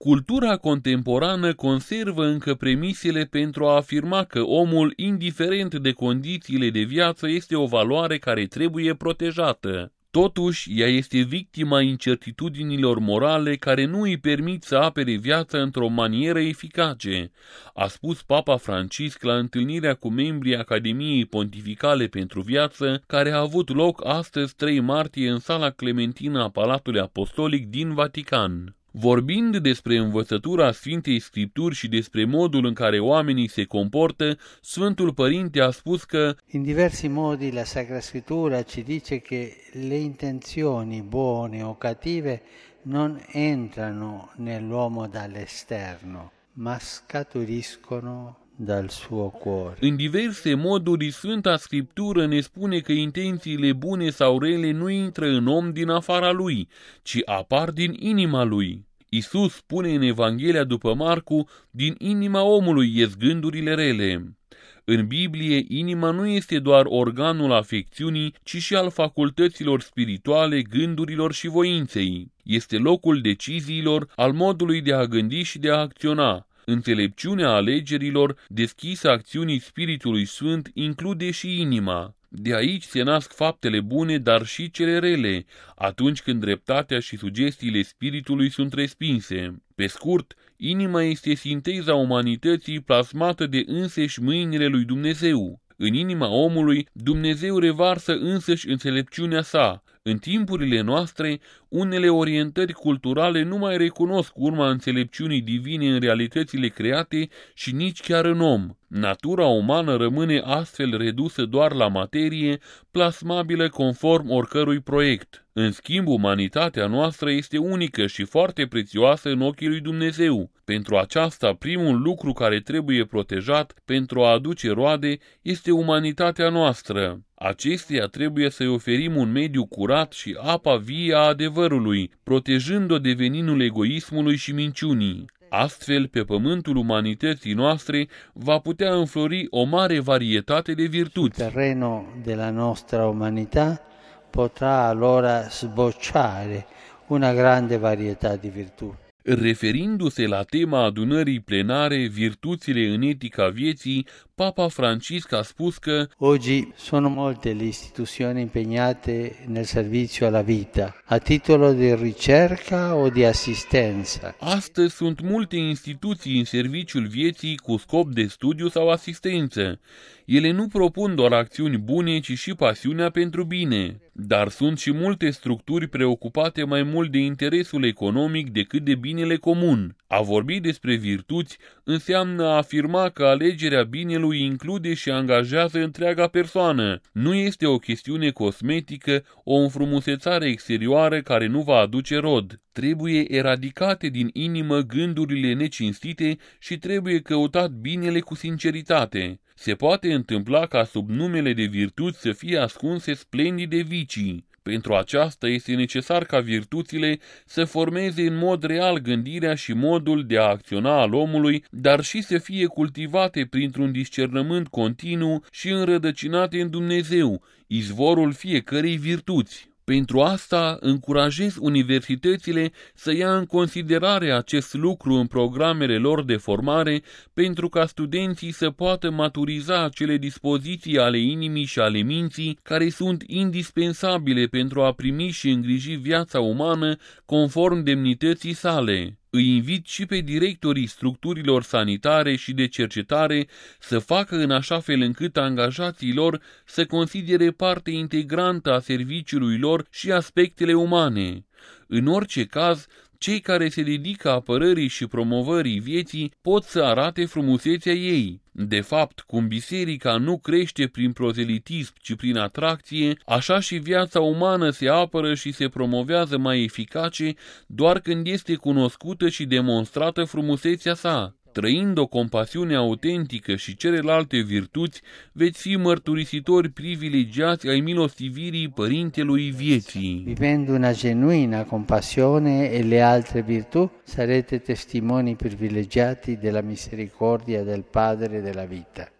Cultura contemporană conservă încă premisele pentru a afirma că omul, indiferent de condițiile de viață, este o valoare care trebuie protejată. Totuși, ea este victima incertitudinilor morale care nu îi permit să apere viața într-o manieră eficace, a spus Papa Francisc la întâlnirea cu membrii Academiei Pontificale pentru Viață, care a avut loc astăzi 3 martie în sala Clementina a Palatului Apostolic din Vatican. Vorbind despre învățătura Sfintei Scripturi și despre modul în care oamenii se comportă, Sfântul Părinte a spus că in diversi modi la Sacra Scrittura ci dice che le intenzioni buone o cattive non entrano nell'uomo dall'esterno, ma scaturiscono dal suo cuore. În diverse moduri, Sfânta Scriptură ne spune că intențiile bune sau rele nu intră în om din afara lui, ci apar din inima lui. Iisus spune în Evanghelia după Marcu, din inima omului ies gândurile rele. În Biblie, inima nu este doar organul afecțiunii, ci și al facultăților spirituale, gândurilor și voinței. Este locul deciziilor, al modului de a gândi și de a acționa. Înțelepciunea alegerilor, deschisă acțiunii Spiritului Sfânt, include și inima. De aici se nasc faptele bune, dar și cele rele, atunci când dreptatea și sugestiile Spiritului sunt respinse. Pe scurt, inima este sinteza umanității plasmată de înseși mâinile lui Dumnezeu. În inima omului, Dumnezeu revarsă însăși înțelepciunea sa. În timpurile noastre, unele orientări culturale nu mai recunosc urma înțelepciunii divine în realitățile create și nici chiar în om. Natura umană rămâne astfel redusă doar la materie, plasmabilă conform oricărui proiect. În schimb, umanitatea noastră este unică și foarte prețioasă în ochii lui Dumnezeu. Pentru aceasta, primul lucru care trebuie protejat pentru a aduce roade este umanitatea noastră. Acesteia trebuie să-i oferim un mediu curat și apa vie a adevărului, protejând-o de veninul egoismului și minciunii. Astfel, pe pământul umanității noastre va putea înflori o mare varietate de virtuți. Il terreno della nostra umanità potrà allora sbocciare una grande varietà di virtù. Referindu-se la tema adunării plenare, virtuțile în etica vieții, Papa Francisc a spus că Oggi sono molte le istituzioni impegnate nel servizio alla vita, a titolo di ricerca o di assistenza. Astăzi sunt multe instituții în serviciul vieții cu scop de studiu sau asistență. Ele nu propun doar acțiuni bune, ci și pasiunea pentru bine. Dar sunt și multe structuri preocupate mai mult de interesul economic decât de binele comun. A vorbi despre virtuți înseamnă a afirma că alegerea binelui include și angajează întreaga persoană. Nu este o chestiune cosmetică, o înfrumusețare exterioară care nu va aduce rod. Trebuie eradicate din inimă gândurile necinstite și trebuie căutat binele cu sinceritate. Se poate întâmpla ca sub numele de virtuți să fie ascunse splendide vicii. Pentru aceasta este necesar ca virtuțile să formeze în mod real gândirea și modul de a acționa al omului, dar și să fie cultivate printr-un discernământ continuu și înrădăcinate în Dumnezeu, izvorul fiecărei virtuți. Pentru asta, încurajez universitățile să ia în considerare acest lucru în programele lor de formare, pentru ca studenții să poată maturiza acele dispoziții ale inimii și ale minții care sunt indispensabile pentru a primi și îngriji viața umană conform demnității sale. Îi invit și pe directorii structurilor sanitare și de cercetare să facă în așa fel încât angajații lor să considere parte integrantă a serviciului lor și aspectele umane. În orice caz, cei care se dedică apărării și promovării vieții pot să arate frumusețea ei. De fapt, cum biserica nu crește prin prozelitism, ci prin atracție, așa și viața umană se apără și se promovează mai eficace doar când este cunoscută și demonstrată frumusețea sa. Trăind o compasiune autentică și celelalte virtuți, veți fi mărturisitori privilegiați ai milostivirii Părintelui Vieții. Vivendo una genuina compassione e le altre virtù, sarete testimoni privilegiati della misericordia del Padre della vita.